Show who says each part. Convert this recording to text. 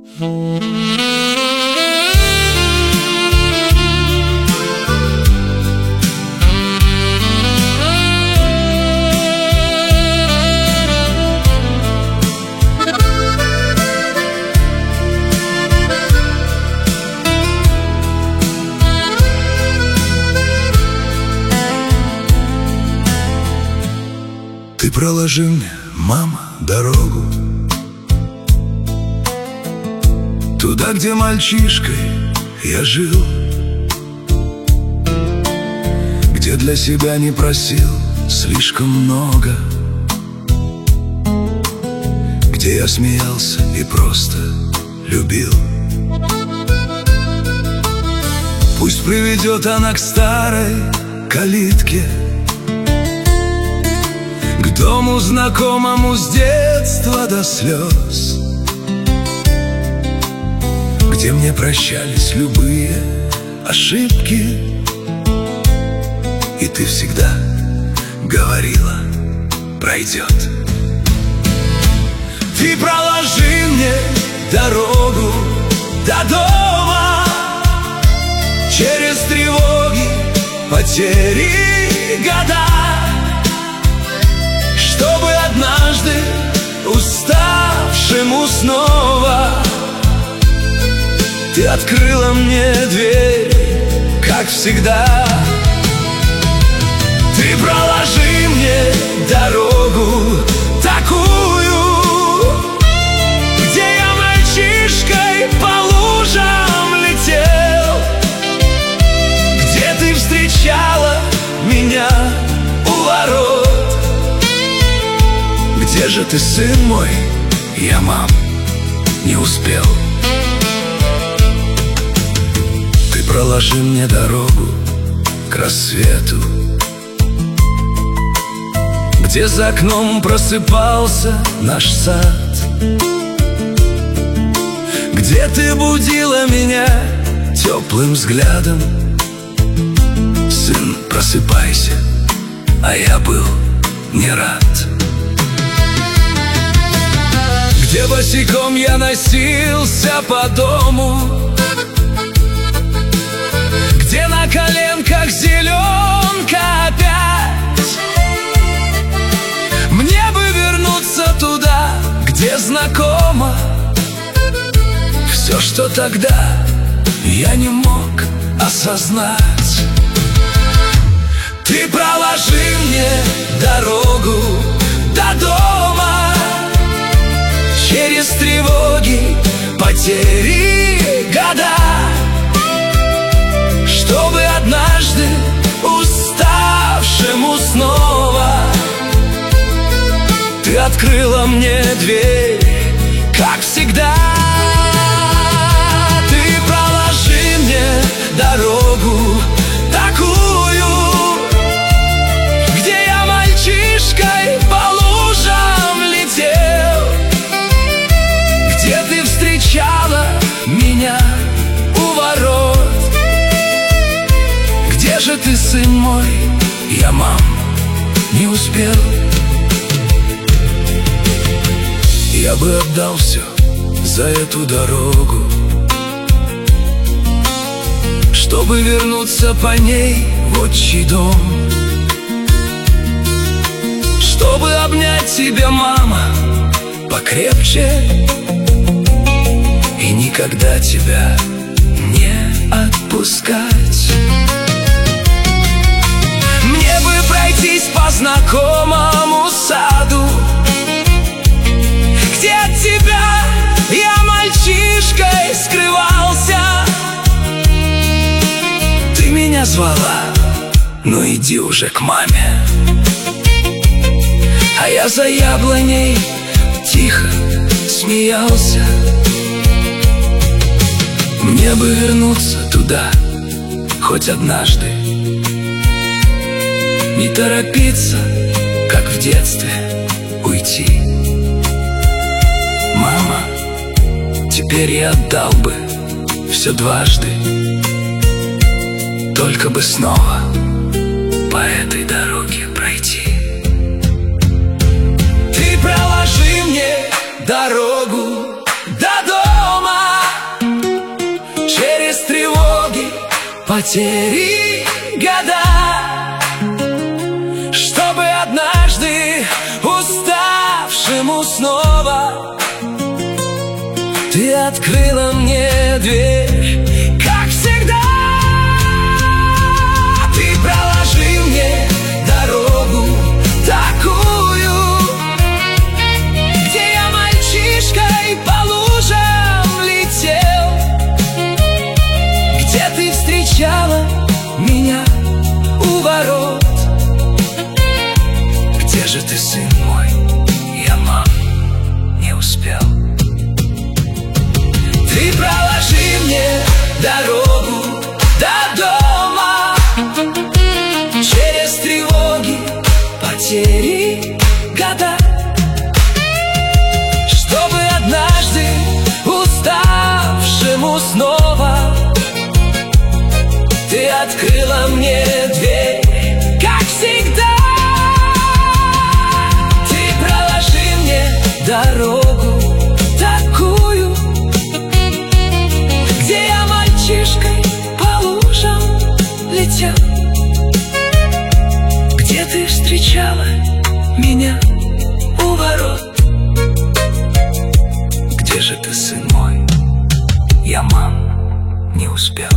Speaker 1: Ты проложи мне, мама, дорогу туда, где мальчишкой я жил, где для себя не просил слишком много, где я смеялся и просто любил. Пусть приведет она к старой калитке, к дому знакомому с детства до слез, где мне прощались любые ошибки, и ты всегда говорила: пройдет. Ты проложи мне дорогу до дома через тревоги, потери, года, чтобы однажды уставшему снова ты открыла мне дверь, как всегда. Ты проложи мне дорогу такую, где я мальчишкой по лужам летел, где ты встречала меня у ворот. Где же ты, сын мой? Я, мам, не успел. Ты проложи мне дорогу к рассвету, где за окном просыпался наш сад, где ты будила меня теплым взглядом: сын, просыпайся, а я был не рад. Где босиком я носился по дому, где на коленках зеленка опять. Мне бы вернуться туда, где знакомо все, что тогда я не мог осознать. Ты проложи мне дорогу до дома через тревоги, потери, года, чтобы однажды уставшему снова ты открыла мне дверь, как всегда. Ты проложи мне дорогу такую, где я мальчишкой по лужам летел, где ты встречала меня у ворот. Где же ты, сын мой? Я, мам, не успел. Я бы отдал все за эту дорогу, чтобы вернуться по ней в отчий дом, чтобы обнять тебя, мама, покрепче и никогда тебя не отпускать. Мне бы пройтись по знакомому саду, где от тебя я мальчишкой скрывался. Ты меня звала, ну иди уже к маме. А я за яблоней тихо смеялся. Мне бы вернуться туда хоть однажды, не торопиться, как в детстве, уйти. Мама, теперь я отдал бы все дважды, только бы снова по этой дороге пройти. Ты проложи мне дорогу до дома потери года, чтобы однажды уставшему снова ты открыла мне дверь. Как всегда, ты проложи мне дорогу такую, где я мальчишкой по лужам летел, где ты встречала меня у ворот. Где же ты, сын мой? Я, мам, не успел. Ты проложи мне дорогу до дома, через тревоги, потери года, чтобы однажды уставшему снова ты открыла мне дверь. Как всегда, ты проложи мне дорогу такую, где я мальчишкой по лужам летел, где ты встречала меня у ворот. Где же ты, сын мой? Я, мам, не успел.